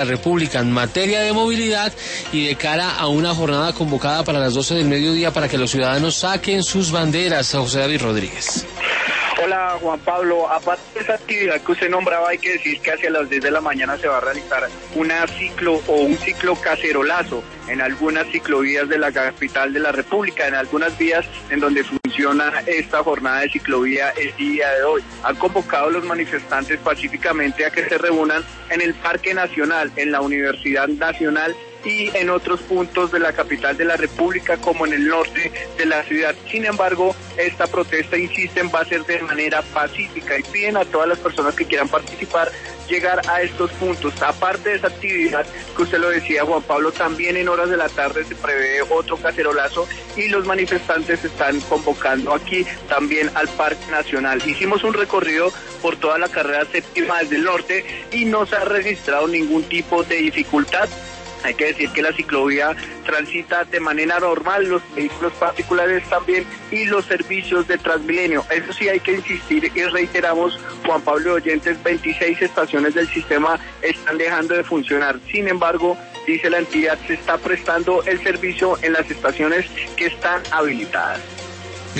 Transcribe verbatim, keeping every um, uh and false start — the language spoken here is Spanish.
la República en materia de movilidad y de cara a una jornada convocada para las doce del mediodía para que los ciudadanos saquen sus banderas. José David Rodríguez. Hola Juan Pablo, aparte de esa actividad que usted nombraba, hay que decir que hacia las diez de la mañana se va a realizar una ciclo o un ciclo cacerolazo en algunas ciclovías de la capital de la República, en algunas vías en donde funciona esta jornada de ciclovía el día de hoy. Han convocado a los manifestantes pacíficamente a que se reúnan en el Parque Nacional, en la Universidad Nacional y en otros puntos de la capital de la República, como en el norte de la ciudad. Sin embargo, esta protesta, insisten, va a ser de manera pacífica y piden a todas las personas que quieran participar llegar a estos puntos. Aparte de esa actividad que usted lo decía, Juan Pablo, también en horas de la tarde se prevé otro cacerolazo y los manifestantes están convocando aquí también al Parque Nacional. Hicimos un recorrido por toda la carrera séptima desde el norte y no se ha registrado ningún tipo de dificultad. Hay que decir que la ciclovía transita de manera normal, los vehículos particulares también y los servicios de Transmilenio. Eso sí hay que insistir y reiteramos, Juan Pablo y oyentes, veintiséis estaciones del sistema están dejando de funcionar. Sin embargo, dice la entidad, se está prestando el servicio en las estaciones que están habilitadas.